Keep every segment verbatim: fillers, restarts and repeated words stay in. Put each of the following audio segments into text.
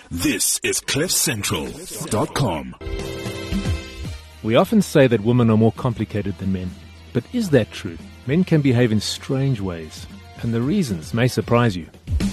This is cliff central dot com. We often say that women are more complicated than men. But is that true? Men can behave in strange ways, and the reasons may surprise you.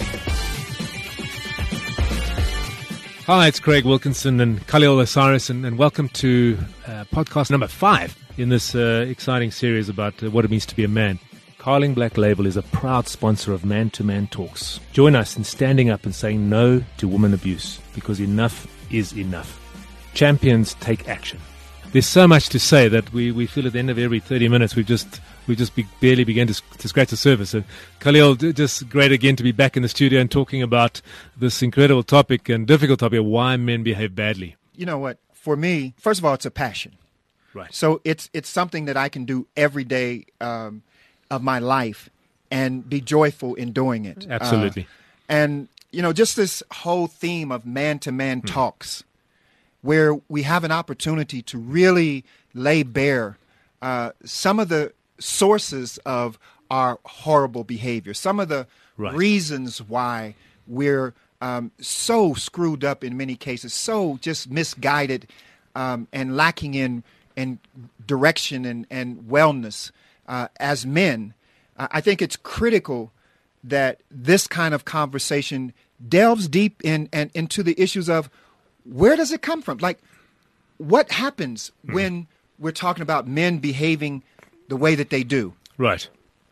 Hi, it's Craig Wilkinson and Khalil Osiris, and, and welcome to uh, podcast number five in this uh, exciting series about uh, what it means to be a man. Carling Black Label is a proud sponsor of Man to Man Talks. Join us in standing up and saying no to woman abuse, because enough is enough. Champions take action. There's so much to say that we, we feel at the end of every thirty minutes we've just we just be, barely began to, to scratch the surface. So, Khalil, just great again to be back in the studio and talking about this incredible topic and difficult topic of why men behave badly. You know what? For me, first of all, it's a passion. Right. So it's it's something that I can do every day um, of my life and be joyful in doing it. Absolutely. Uh, and, you know, just this whole theme of man-to-man hmm. talks, where we have an opportunity to really lay bare uh, some of the sources of our horrible behavior, some of the right. reasons why we're um, so screwed up in many cases, so just misguided um, and lacking in, in direction and, and wellness uh, as men. Uh, I think it's critical that this kind of conversation delves deep in and into the issues of where does it come from? Like, what happens mm. when we're talking about men behaving the way that they do? Right.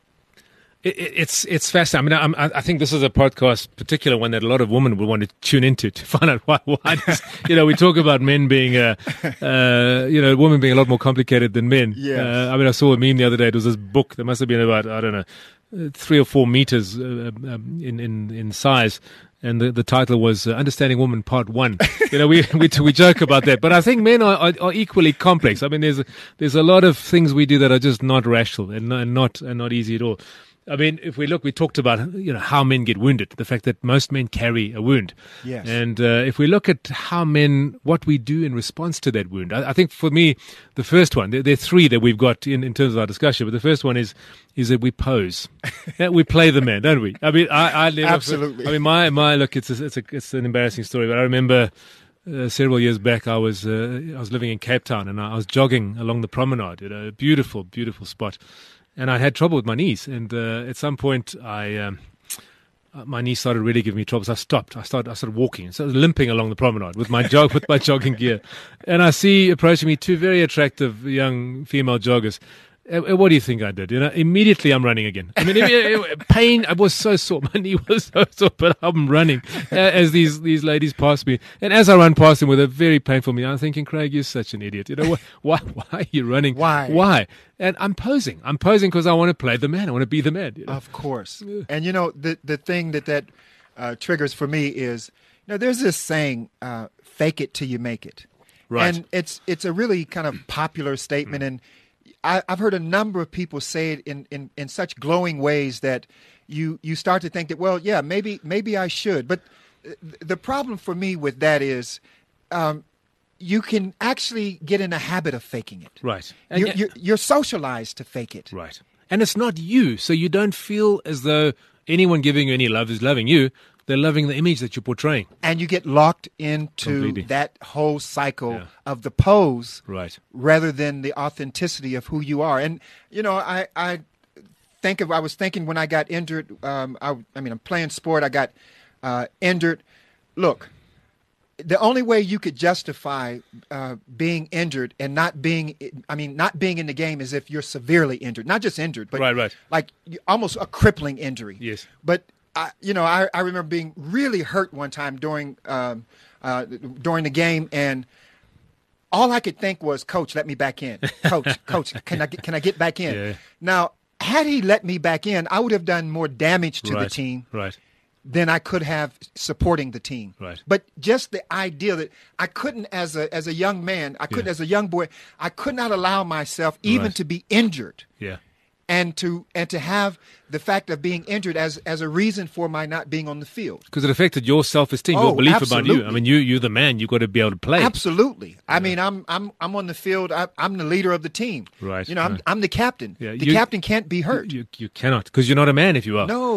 It, it, it's it's fascinating. I mean, I, I think this is a podcast, particular one that a lot of women will want to tune into to find out why. why this, you know, we talk about men being, uh, uh, you know, women being a lot more complicated than men. Yes. Uh, I mean, I saw a meme the other day. It was this book that must have been about, I don't know, three or four meters uh, um, in, in, in size. And the, the title was uh, Understanding Woman Part One. You know, we we we joke about that, but I think men are, are, are equally complex. I mean, there's a, there's a lot of things we do that are just not rational and, and not and not easy at all. I mean, if we look, we talked about, you know, how men get wounded, the fact that most men carry a wound. Yes. And uh, if we look at how men, what we do in response to that wound, I, I think for me, the first one, there, there are three that we've got in, in terms of our discussion, but the first one is is that we pose. Yeah, we play the man, don't we? I mean, I, I never, absolutely. I mean, my my look, it's a, it's a, it's an embarrassing story, but I remember uh, several years back, I was uh, I was living in Cape Town, and I was jogging along the promenade, you know, a beautiful, beautiful spot. And I had trouble with my knees, and uh, at some point, I um, my knees started really giving me trouble. So I stopped. I started. I started walking, so I was limping along the promenade with my jog with my jogging gear. And I see approaching me two very attractive young female joggers. Uh, what do you think I did? You know, immediately I'm running again. I mean, it, it, pain. I was so sore. My knee was so sore, but I'm running uh, as these these ladies pass me. And as I run past them with a very painful knee, I'm thinking, Craig, you're such an idiot. You know, why why are you running? Why? Why? And I'm posing. I'm posing because I want to play the man. I want to be the man. You know? Of course. Yeah. And, you know, the, the thing that that uh, triggers for me is, you know, there's this saying, uh, fake it till you make it. Right. And it's it's a really kind of popular statement. And I, I've heard a number of people say it in, in, in such glowing ways that you you start to think that, well, yeah, maybe maybe I should. But the problem for me with that is um, you can actually get in a habit of faking it. Right. And you're, you're, you're socialized to fake it. Right. And it's not you, so you don't feel as though anyone giving you any love is loving you. They're loving the image that you're portraying. And you get locked into Completely. that whole cycle Yeah. of the pose Right. rather than the authenticity of who you are. And, you know, I, I think of, I was thinking when I got injured, um, I, I mean, I'm playing sport, I got uh, injured. Look, the only way you could justify uh, being injured and not being, I mean, not being in the game is if you're severely injured. Not just injured, but Right, right. like almost a crippling injury. Yes. But I, you know, I, I remember being really hurt one time during um, uh, during the game, and all I could think was, "Coach, let me back in. Coach, Coach, can I get, can I get back in?" Yeah. Now, had he let me back in, I would have done more damage to Right. the team Right. than I could have supporting the team. Right. But just the idea that I couldn't, as a as a young man, I couldn't, Yeah. as a young boy, I could not allow myself even Right. to be injured. Yeah. And to and to have the fact of being injured as as a reason for my not being on the field. Because it affected your self-esteem, Oh, your belief about you. absolutely. I mean, you, you're the man. You've got to be able to play. Absolutely. I mean, I'm I'm I'm on the field. I, I'm the leader of the team. Right, You know, I'm right. I'm the captain. Yeah, the you- captain can't be hurt. You, you cannot, because you're not a man if you are. No.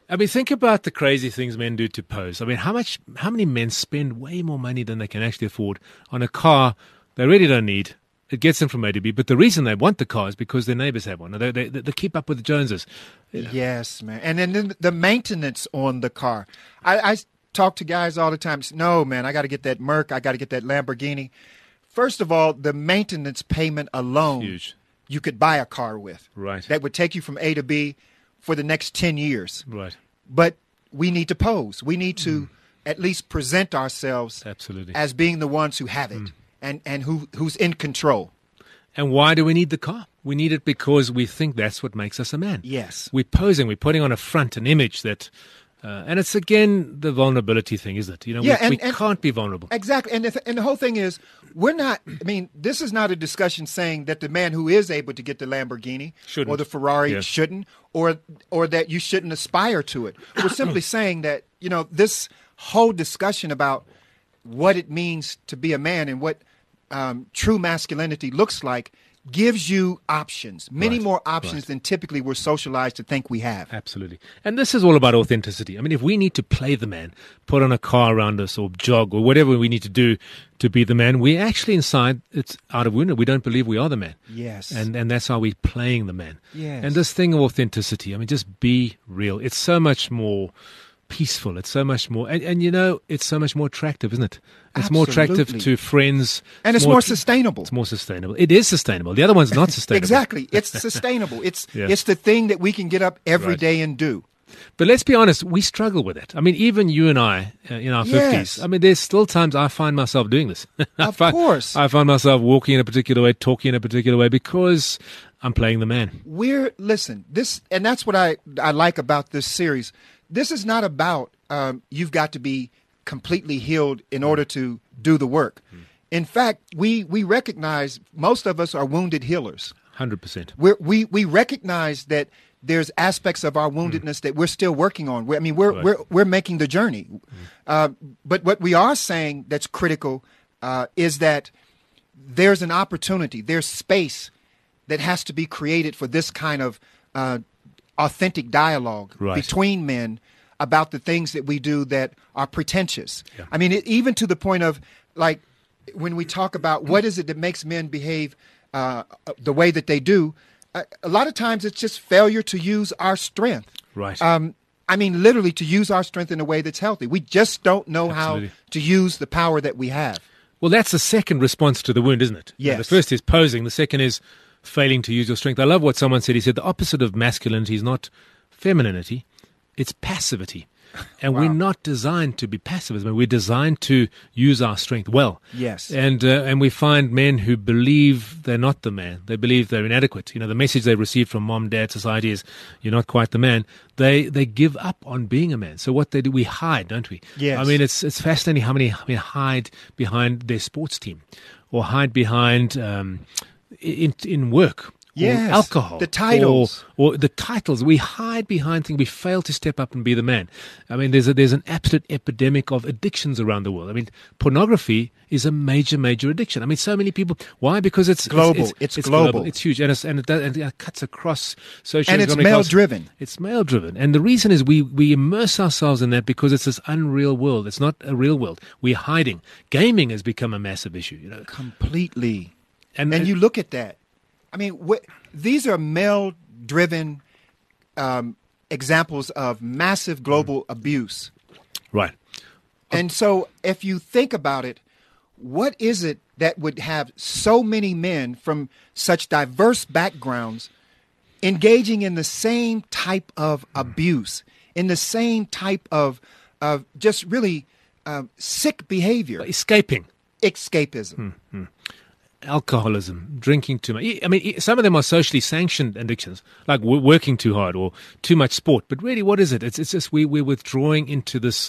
I mean, think about the crazy things men do to pose. I mean, how much, how many men spend way more money than they can actually afford on a car they really don't need? It gets them from A to B, but the reason they want the car is because their neighbors have one. They, they, they keep up with the Joneses. You know. Yes, man. And then the maintenance on the car. I, I talk to guys all the time. No, man, I got to get that Merc. I got to get that Lamborghini. First of all, the maintenance payment alone, huge. You could buy a car with. Right. That would take you from A to B for the next ten years. Right. But we need to pose. We need to mm. at least present ourselves Absolutely. as being the ones who have it mm. and, and who who's in control. And why do we need the car? We need it because we think that's what makes us a man. Yes. We're posing. We're putting on a front, an image that... Uh, and it's, again, the vulnerability thing, isn't it? You know, yeah, we, and, we and, can't be vulnerable. Exactly. And the, th- and the whole thing is, we're not, I mean, this is not a discussion saying that the man who is able to get the Lamborghini shouldn't. or the Ferrari yeah. shouldn't, or or that you shouldn't aspire to it. We're simply saying that, you know, this whole discussion about what it means to be a man and what um, true masculinity looks like gives you options, many right. more options right. than typically we're socialized to think we have. Absolutely. And this is all about authenticity. I mean, if we need to play the man, put on a car around us or jog or whatever we need to do to be the man, we actually inside, it's out of wounded. We don't believe we are the man. Yes. And and that's how we're playing the man. Yes. And this thing of authenticity, I mean, just be real. It's so much more peaceful. It's so much more, and, and you know, it's so much more attractive, isn't it? It's Absolutely. more attractive to friends. And it's more, more sustainable. It's more sustainable. It is sustainable. The other one's not sustainable. Exactly. It's sustainable. It's yeah. it's the thing that we can get up every right. day and do. But let's be honest, we struggle with it. I mean, even you and I uh, in our yes. fifties, I mean, there's still times I find myself doing this. I Of find, course. I find myself walking in a particular way, talking in a particular way because I'm playing the man. We're, listen, this, and that's what I, I like about this series. This is not about um, you've got to be completely healed in order to do the work. Mm. In fact, we, we recognize most of us are wounded healers. one hundred percent. We're, we we recognize that there's aspects of our woundedness mm. that we're still working on. We're, I mean, we're, right. we're, we're making the journey. Mm. Uh, but what we are saying that's critical uh, is that there's an opportunity, there's space that has to be created for this kind of uh, authentic dialogue right. between men about the things that we do that are pretentious. Yeah. I mean, it, even to the point of, like, when we talk about what is it that makes men behave uh, the way that they do, uh, a lot of times it's just failure to use our strength. Right. Um, I mean, literally to use our strength in a way that's healthy. We just don't know Absolutely. how to use the power that we have. Well, that's the second response to the wound, isn't it? Yes. Now, the first is posing. The second is failing to use your strength. I love what someone said. He said the opposite of masculinity is not femininity, it's passivity. And wow. we're not designed to be passive. I mean, we're designed to use our strength well. Yes. And uh, and we find men who believe they're not the man. They believe they're inadequate. You know, the message they receive from mom, dad, society is, you're not quite the man. They they give up on being a man. So what they do, we hide, don't we? Yes. I mean, it's it's fascinating how many how many hide behind their sports team or hide behind um, in in work. Yes, or alcohol, the titles, or, or the titles. We hide behind things. We fail to step up and be the man. I mean, there's a, there's an absolute epidemic of addictions around the world. I mean, pornography is a major, major addiction. I mean, so many people. Why? Because it's global. It's, it's, it's, it's global. global. It's huge, and, it's, and, it, does, and it cuts across social. And it's male driven. It's male driven, and the reason is we we immerse ourselves in that because it's this unreal world. It's not a real world. We're hiding. Gaming has become a massive issue. You know, completely. And and, and uh, you look at that. I mean, wh- these are male-driven um, examples of massive global mm. abuse. Right. And so if you think about it, what is it that would have so many men from such diverse backgrounds engaging in the same type of abuse, in the same type of, of just really um, sick behavior? Escaping. Escapism. Mm-hmm. Alcoholism, drinking too much. I mean, some of them are socially sanctioned addictions, like w- working too hard or too much sport. But really, what is it? It's, it's just we, we're withdrawing into this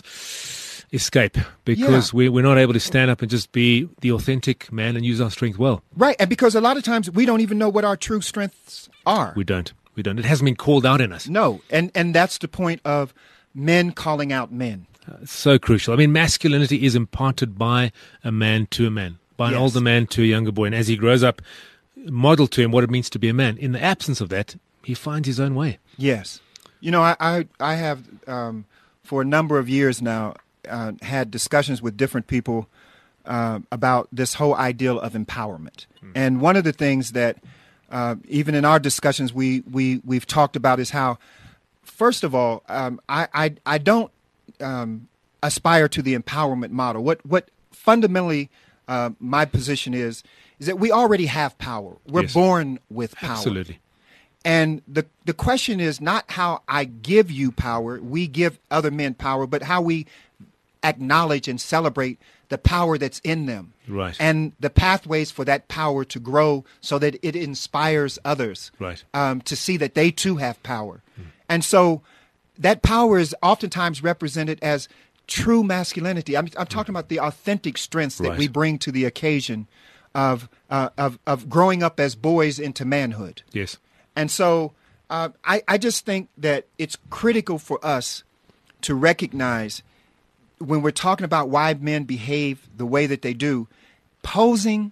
escape because Yeah. we, we're not able to stand up and just be the authentic man and use our strength well. Right, and because a lot of times we don't even know what our true strengths are. We don't. We don't. It hasn't been called out in us. No, and, and that's the point of men calling out men. Uh, it's so crucial. I mean, masculinity is imparted by a man to a man. By an Yes. older man to a younger boy. And as he grows up, model to him what it means to be a man. In the absence of that, he finds his own way. Yes. You know, I I, I have um, for a number of years now uh, had discussions with different people uh, about this whole ideal of empowerment. Mm. And one of the things that uh, even in our discussions we we we've talked about is how, first of all, um, I, I I don't um, aspire to the empowerment model. What what fundamentally uh, my position is is that we already have power. We're Yes. born with power. Absolutely. And the the question is not how I give you power, we give other men power, but how we acknowledge and celebrate the power that's in them. Right. And the pathways for that power to grow so that it inspires others Right. um, to see that they too have power. Mm. And so that power is oftentimes represented as true masculinity. I'm, I'm talking about the authentic strengths that Right. we bring to the occasion of, uh, of, of growing up as boys into manhood. Yes. And so uh, I, I just think that it's critical for us to recognize when we're talking about why men behave the way that they do, posing,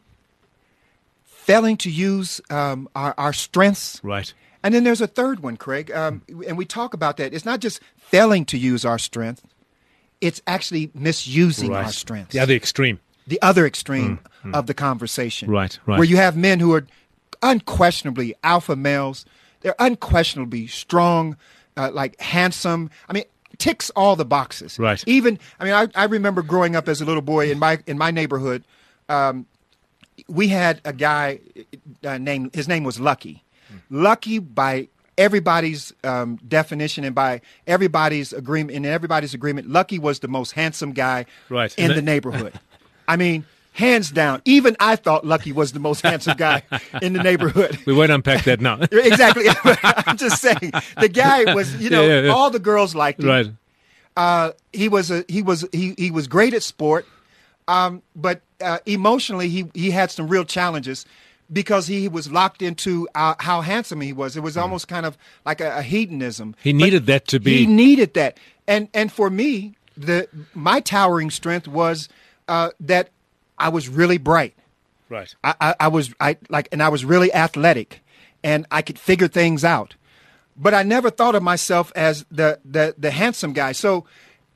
failing to use um, our, our strengths. Right. And then there's a third one, Craig, um, and we talk about that. It's not just failing to use our strength. It's actually misusing Right. our strengths. The other extreme. The other extreme of the conversation. Right, right. Where you have men who are unquestionably alpha males. They're unquestionably strong, uh, like handsome. I mean, ticks all the boxes. Right. Even, I mean, I, I remember growing up as a little boy in my in my neighborhood. Um, we had a guy uh, named, his name was Lucky. Lucky by everybody's um, definition and by everybody's agreement, in everybody's agreement, Lucky was the most handsome guy Right. in And the that- neighborhood. I mean, hands down. Even I thought Lucky was the most handsome guy in the neighborhood. We won't unpack that now. Exactly. I'm just saying, the guy was, you know, Yeah, yeah, yeah. all the girls liked him. Right. Uh, he was a he was he he was great at sport, um, but uh, emotionally he he had some real challenges because he was locked into uh, how handsome he was. It was almost kind of like a, a hedonism. He But needed that to be. He needed that, and and for me, the my towering strength was uh, that I was really bright. Right. I, I, I was I like, and I was really athletic, and I could figure things out. But I never thought of myself as the the the handsome guy. So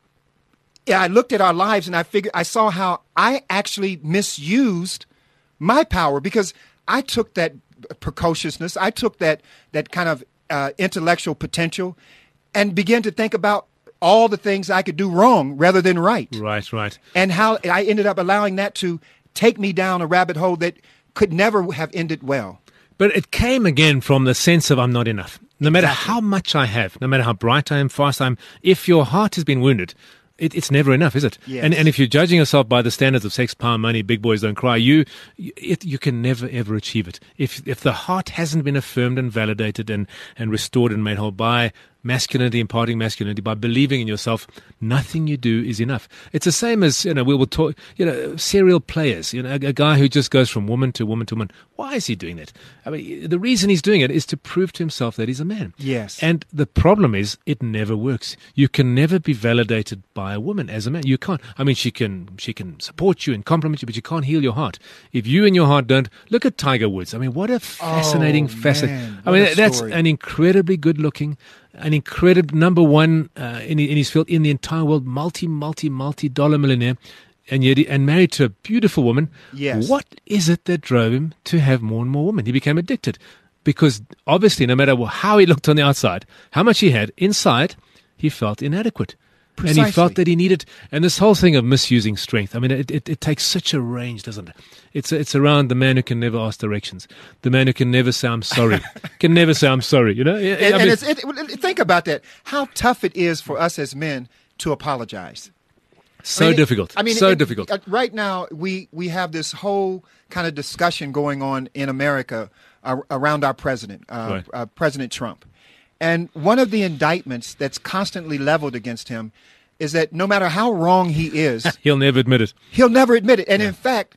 yeah, I looked at our lives and I figured I saw how I actually misused my power because I took that precociousness, I took that that kind of uh, intellectual potential, and began to think about all the things I could do wrong rather than right. Right. Right. And how I ended up allowing that to take me down a rabbit hole that could never have ended well. But it came again from the sense of I'm not enough. No matter Exactly. how much I have, no matter how bright I am, fast I am, if your heart has been wounded, it, it's never enough, is it? Yes. And and if you're judging yourself by the standards of sex, power, money, big boys don't cry, you you- it, you can never ever achieve it. If if the heart hasn't been affirmed and validated and and restored and made whole by masculinity, imparting masculinity, by believing in yourself, nothing you do is enough. It's the same as, you know, we will talk, you know, serial players, you know, a, a guy who just goes from woman to woman to woman. Why is he doing that? I mean, the reason he's doing it is to prove to himself that he's a man. Yes. And the problem is it never works. You can never be validated by a woman as a man. You can't. I mean, she can she can support you and compliment you, but you can't heal your heart. If you and your heart don't, look at Tiger Woods. I mean, what a fascinating, Oh, fascinating. man, I what mean, a that's story. an incredibly good looking, an incredible number one uh, in, in his field in the entire world, multi, multi, multi dollar millionaire. And yet, he, and married to a beautiful woman. Yes. What is it that drove him to have more and more women? He became addicted because obviously, no matter how he looked on the outside, how much he had inside, he felt inadequate. And he Precisely. felt that he needed, and this whole thing of misusing strength, I mean, it, it, it takes such a range, doesn't it? It's it's around the man who can never ask directions, the man who can never say, I'm sorry, can never say, I'm sorry, you know? I And, mean, and it's, it, it- think about that. How tough it is for us as men to apologize. so I mean, it- difficult, I mean, so it- difficult. uh, Right now, we, we have this whole kind of discussion going on in America uh, around our president, uh, Right. uh, President Trump. And one of the indictments that's constantly leveled against him is that no matter how wrong he is, He'll never admit it. he'll never admit it. And in fact,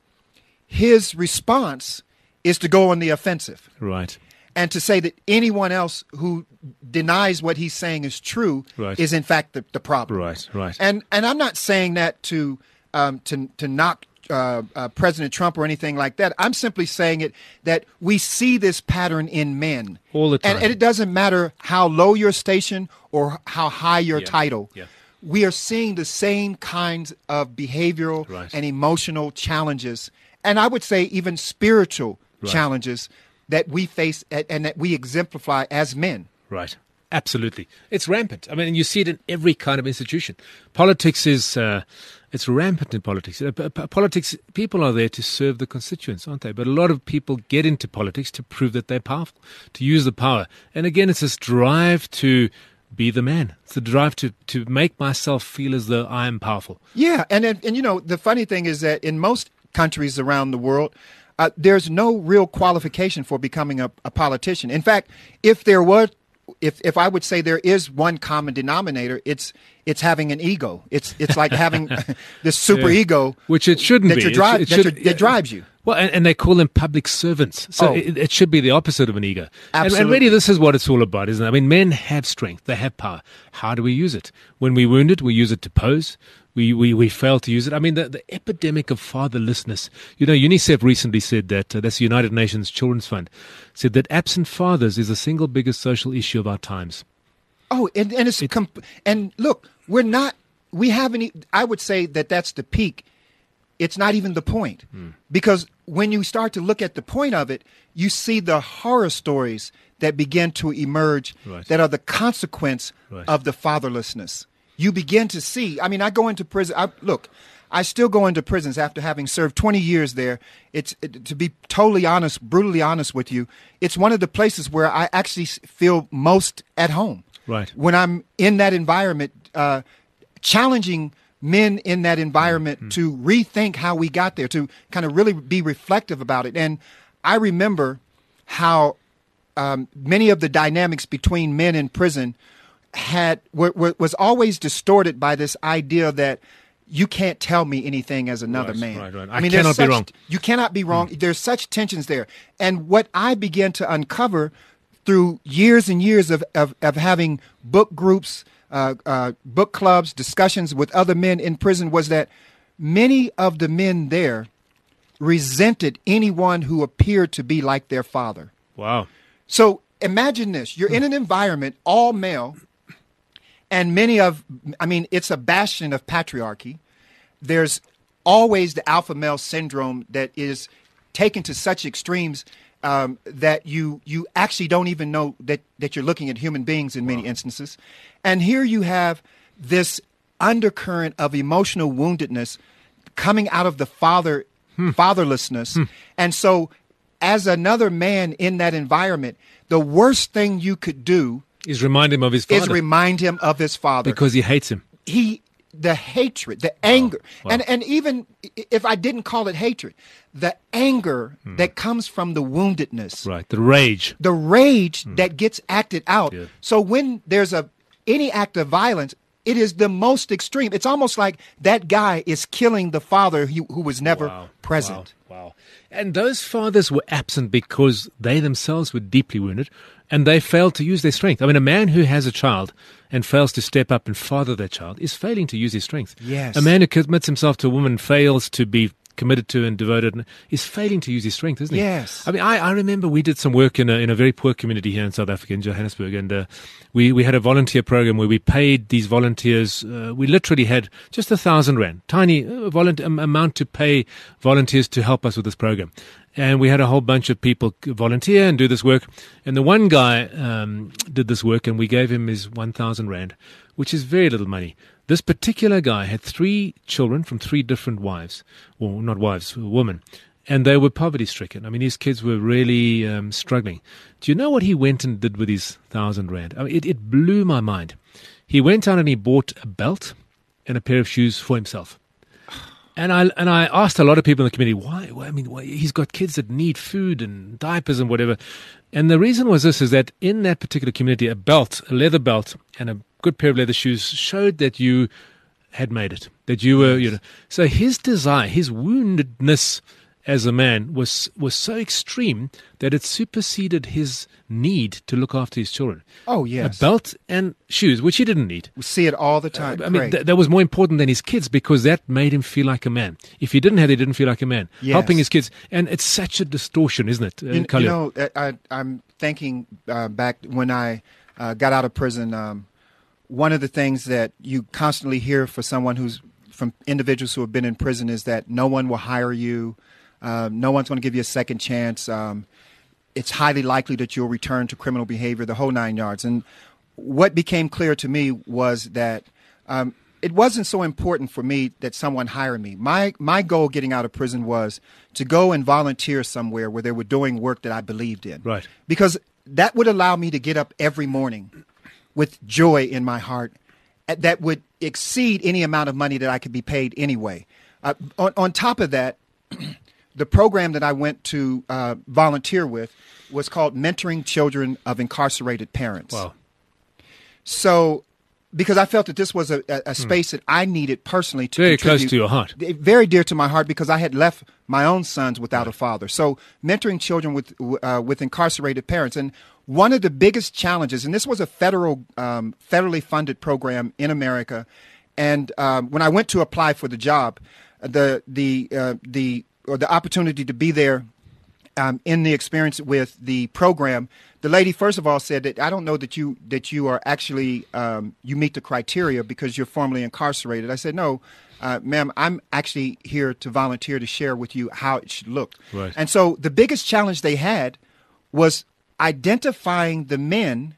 his response is to go on the offensive Right. and to say that anyone else who denies what he's saying is true Right. is in fact the, the problem. Right, right. And and I'm not saying that to um, to to knock uh, uh, President Trump or anything like that. I'm simply saying it that we see this pattern in men all the time, and, and it doesn't matter how low your station or how high your yeah. title. Yeah. We are seeing the same kinds of behavioral right. and emotional challenges, and I would say even spiritual right. challenges that we face and that we exemplify as men. Right. Absolutely. It's rampant. I mean, you see it in every kind of institution. Politics is, uh, it's rampant in politics. Uh, p- p- politics, people are there to serve the constituents, aren't they? But a lot of people get into politics to prove that they're powerful, to use the power. And again, it's this drive to be the man. It's the drive to, to make myself feel as though I am powerful. Yeah, and, and and you know, the funny thing is that in most countries around the world, uh, there's no real qualification for becoming a, a politician. In fact, if there were, if if I would say there is one common denominator, it's it's having an ego. It's it's like having this super Yeah. ego, Which it shouldn't that be. you're It drive, sh- it that, should- you're, that drives you. Well, and, and they call them public servants. So Oh. it, it should be the opposite of an ego. And, and Absolutely. really, this is what it's all about, isn't it? I mean, men have strength. They have power. How do we use it? When we wound it, we use it to pose. We, we, we fail to use it. I mean, the, the epidemic of fatherlessness. You know, UNICEF recently said that, uh, that's the United Nations Children's Fund, said that absent fathers is the single biggest social issue of our times. Oh, and, and it's, comp- and look, we're not, we haven't, e- I would say that that's the peak. It's not even the point. Because when you start to look at the point of it, you see the horror stories that begin to emerge Right. that are the consequence Right. of the fatherlessness. You begin to see, I mean, I go into prison, I, look, I still go into prisons after having served twenty years there. It's, it, to be totally honest, brutally honest with you, it's one of the places where I actually s- feel most at home. Right. When I'm in that environment, uh, challenging men in that environment Mm-hmm. to rethink how we got there, to kind of really be reflective about it. And I remember how um, many of the dynamics between men in prison had were, were, was always distorted by this idea that you can't tell me anything as another Right, man. right, right. I there's cannot be such- wrong. You cannot be wrong. There's such tensions there. And what I began to uncover through years and years of, of, of having book groups, uh, uh, book clubs, discussions with other men in prison was that many of the men there resented anyone who appeared to be like their father. Wow. So imagine this. You're in an environment, all male, and many of, I mean, it's a bastion of patriarchy. There's always the alpha male syndrome that is taken to such extremes um, that you you actually don't even know that, that you're looking at human beings in many instances. And here you have this undercurrent of emotional woundedness coming out of the father fatherlessness. And so as another man in that environment, the worst thing you could do Is remind him of his father. is remind him of his father. because he hates him. he the hatred, the anger, Wow. and and even i- if I didn't call it hatred, the anger that comes from the woundedness, Right. The rage. the rage that gets acted out. Yeah. So when there's a any act of violence, it is the most extreme. It's almost like that guy is killing the father who, who was never Wow. present. Wow. Wow. And those fathers were absent because they themselves were deeply wounded and they failed to use their strength. I mean, a man who has a child and fails to step up and father that child is failing to use his strength. Yes. A man who commits himself to a woman fails to be committed to and devoted and is failing to use his strength, isn't he? Yes. I mean, I, I remember we did some work in a, in a very poor community here in South Africa, in Johannesburg, and uh, we, we had a volunteer program where we paid these volunteers, uh, we literally had just a thousand rand, tiny uh, volunteer, um, amount to pay volunteers to help us with this program. And we had a whole bunch of people volunteer and do this work. And the one guy um, did this work, and we gave him his one thousand rand, which is very little money. This particular guy had three children from three different wives, or not wives, women, and they were poverty-stricken. I mean, his kids were really um, struggling. Do you know what he went and did with his thousand rand? I mean, it, it blew my mind. He went out and he bought a belt and a pair of shoes for himself. And I and I asked a lot of people in the community, why? why I mean, why, he's got kids that need food and diapers and whatever. And the reason was this, is that in that particular community, a belt, a leather belt, and a good pair of leather shoes showed that you had made it, that you were, you know. So his desire, his woundedness as a man was was so extreme that it superseded his need to look after his children. Oh, yes. A belt and shoes, which he didn't need. We see it all the time. I mean, th- that was more important than his kids because that made him feel like a man. If he didn't have it, he didn't feel like a man. Yes. Helping his kids. And it's such a distortion, isn't it? You, you know, I, I'm thinking uh, back when I uh, got out of prison, um, one of the things that you constantly hear for someone who's from individuals who have been in prison is that no one will hire you. Uh, no one's going to give you a second chance. Um, it's highly likely that you'll return to criminal behavior, the whole nine yards. And what became clear to me was that um, it wasn't so important for me that someone hire me. My my goal getting out of prison was to go and volunteer somewhere where they were doing work that I believed in. Right. Because that would allow me to get up every morning with joy in my heart that would exceed any amount of money that I could be paid anyway. Uh, on, on top of that, the program that I went to uh, volunteer with was called Mentoring Children of Incarcerated Parents. Wow. So, because I felt that this was a, a, a space mm. that I needed personally to very contribute, close to your heart, very dear to my heart, because I had left my own sons without a father. So, mentoring children with uh, with incarcerated parents, and one of the biggest challenges, and this was a federal, um, federally funded program in America, and um, when I went to apply for the job, the the uh, the or the opportunity to be there um, in the experience with the program, the lady first of all said that I don't know that you that you are actually um, you meet the criteria because you're formerly incarcerated. I said no, uh, ma'am, I'm actually here to volunteer to share with you how it should look. Right. And so the biggest challenge they had was identifying the men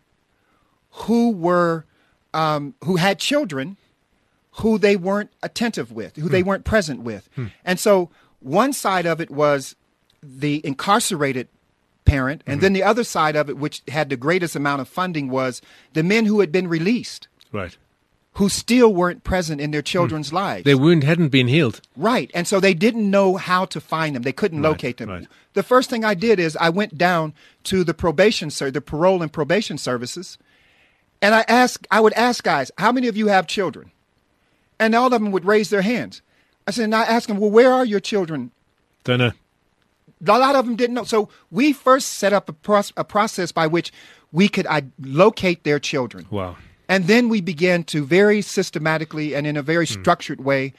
who were um, who had children who they weren't attentive with, who hmm. they weren't present with. Hmm. And so one side of it was the incarcerated parent, and mm-hmm. then the other side of it, which had the greatest amount of funding, was the men who had been released. Right. Who still weren't present in their children's hmm. lives. Their wound hadn't been healed. Right. And so they didn't know how to find them. They couldn't right. locate them. Right. The first thing I did is I went down to the probation, sir, the parole and probation services, and I asked, I would ask guys, how many of you have children? And all of them would raise their hands. I said, and I asked them, well, where are your children? Don't know. A lot of them didn't know. So we first set up a, pro- a process by which we could I- locate their children. Wow. And then we began to very systematically and in a very mm. structured way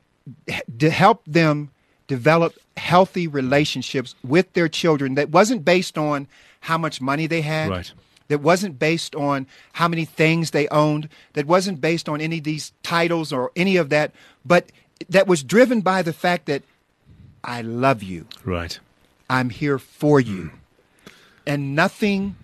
to help them develop healthy relationships with their children that wasn't based on how much money they had. Right. That wasn't based on how many things they owned. That wasn't based on any of these titles or any of that. But that was driven by the fact that I love you. Right. I'm here for you. Mm. And nothing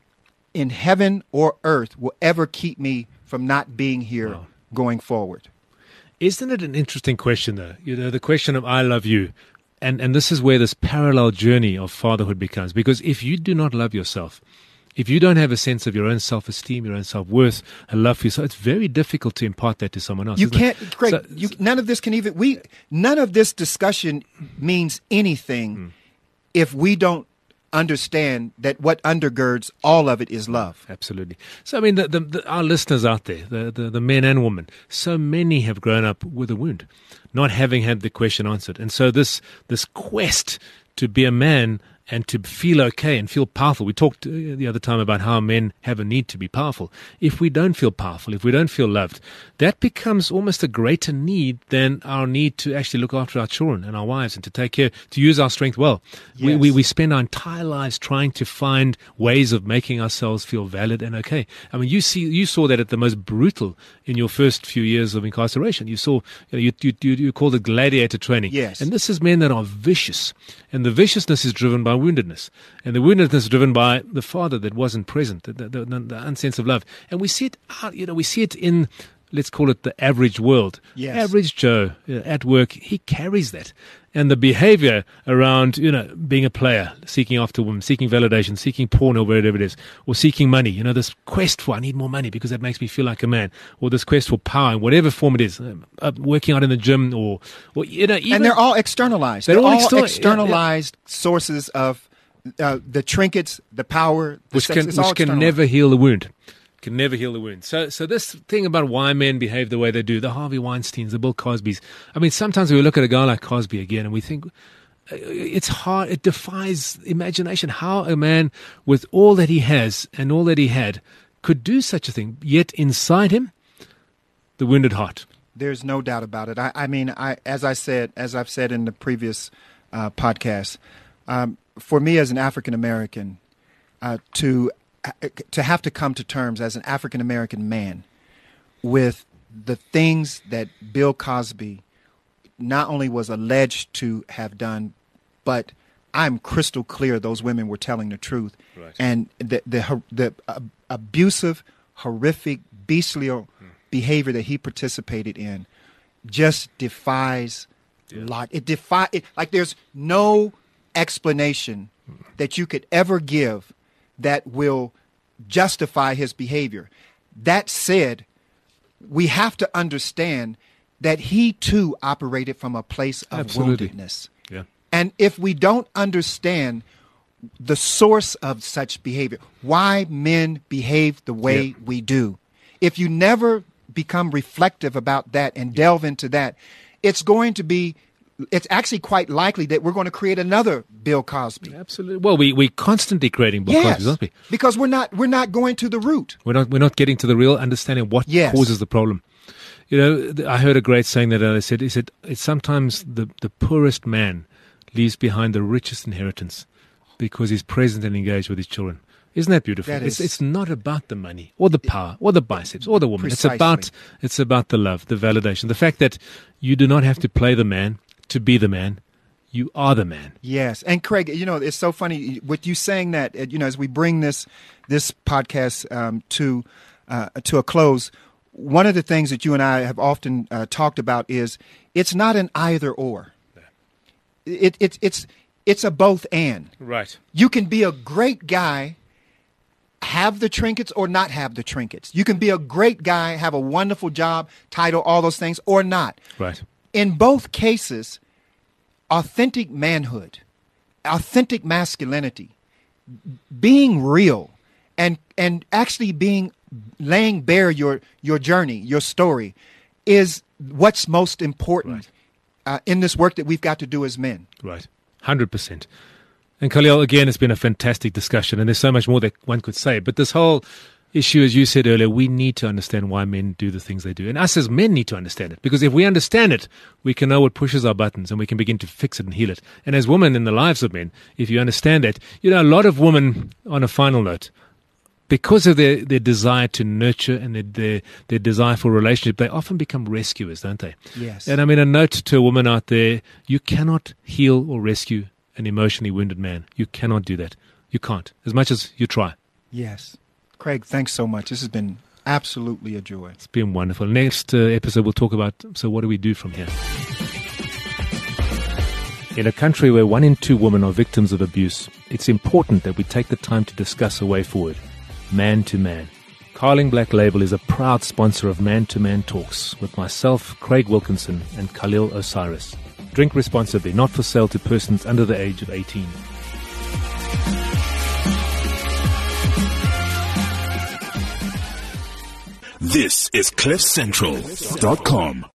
in heaven or earth will ever keep me from not being here wow. going forward. Isn't it an interesting question, though? You know, the question of I love you. And, and this is where this parallel journey of fatherhood becomes. Because if you do not love yourself, if you don't have a sense of your own self-esteem, your own self-worth, a love for yourself, it's very difficult to impart that to someone else. You can't, it? Greg, so, you, none of this can even, we, none of this discussion means anything hmm. if we don't understand that what undergirds all of it is love. Absolutely. So, I mean, the, the, the, our listeners out there, the, the, the men and women, so many have grown up with a wound, not having had the question answered. And so this this quest to be a man and to feel okay and feel powerful. We talked the other time about how men have a need to be powerful. If we don't feel powerful, if we don't feel loved, that becomes almost a greater need than our need to actually look after our children and our wives and to take care, to use our strength well. Yes. We, we, we spend our entire lives trying to find ways of making ourselves feel valid and okay. I mean, you see, you saw that at the most brutal in your first few years of incarceration. You saw, you know, you, you, you, you called it gladiator training. Yes. And this is men that are vicious. And the viciousness is driven by woundedness. And the woundedness is driven by the father that wasn't present, the, the, the, the unsense of love. And we see it out, you know, we see it in, let's call it the average world. Yes. Average Joe uh, at work, he carries that. And the behavior around, you know, being a player, seeking after women, seeking validation, seeking porn or whatever it is, or seeking money, you know, this quest for, I need more money because that makes me feel like a man, or this quest for power in whatever form it is, uh, working out in the gym or, or you know, even, and they're all externalized. They're, they're all, all exter- externalized yeah, yeah. sources of uh, the trinkets, the power, the which sex, can, which can never heal the wound. Can never heal the wound. So, so this thing about why men behave the way they do, the Harvey Weinsteins, the Bill Cosbys. I mean, sometimes we look at a guy like Cosby again and we think, it's hard. It defies imagination how a man with all that he has and all that he had could do such a thing. Yet inside him, the wounded heart. There's no doubt about it. I, I mean, I, as I said, as I've said in the previous uh, podcast, um, for me as an African American, uh, to to have to come to terms as an African American man with the things that Bill Cosby not only was alleged to have done, but I'm crystal clear those women were telling the truth. Right. And the the, the uh, abusive, horrific, bestial hmm. behavior that he participated in just defies yeah. lot. It defy it, like there's no explanation hmm. that you could ever give that will justify his behavior. That said, we have to understand that he too operated from a place of Absolutely. woundedness. Yeah. And if we don't understand the source of such behavior, why men behave the way yeah. we do, if you never become reflective about that and delve into that, it's going to be, it's actually quite likely that we're going to create another Bill Cosby. Absolutely. Well, we we're constantly creating Bill yes, Cosby, aren't we? Because we're not we're not going to the root. We're not we're not getting to the real understanding of what yes. causes the problem. You know, I heard a great saying that I said, he said, it's sometimes the, the poorest man leaves behind the richest inheritance because he's present and engaged with his children. Isn't that beautiful? That it's, is, it's not about the money or the power or the biceps or the woman. Precisely. It's about it's about the love, the validation, the fact that you do not have to play the man to be the man. You are the man. Yes. And Craig, you know, it's so funny with you saying that, you know, as we bring this this podcast um, to uh, to a close, one of the things that you and I have often uh, talked about is it's not an either or. It, it, it's it's a both and. Right. You can be a great guy, have the trinkets or not have the trinkets. You can be a great guy, have a wonderful job, title, all those things, or not. Right. In both cases, authentic manhood, authentic masculinity, being real, and and actually being laying bare your your journey, your story, is what's most important right. uh, in this work that we've got to do as men. Right, one hundred percent. And Khalil, again, it's been a fantastic discussion, and there's so much more that one could say. But this whole issue, as you said earlier, we need to understand why men do the things they do. And us as men need to understand it. Because if we understand it, we can know what pushes our buttons and we can begin to fix it and heal it. And as women in the lives of men, if you understand that, you know, a lot of women, on a final note, because of their, their desire to nurture and their, their their desire for relationship, they often become rescuers, don't they? Yes. And I mean, a note to a woman out there, you cannot heal or rescue an emotionally wounded man. You cannot do that. You can't, as much as you try. Yes. Craig, thanks so much. This has been absolutely a joy. It's been wonderful. Next uh, episode, we'll talk about, so what do we do from here? In a country where one in two women are victims of abuse, it's important that we take the time to discuss a way forward. Man to Man. Carling Black Label is a proud sponsor of Man to Man Talks with myself, Craig Wilkinson, and Khalil Osiris. Drink responsibly, not for sale to persons under the age of eighteen. This is cliff central dot com.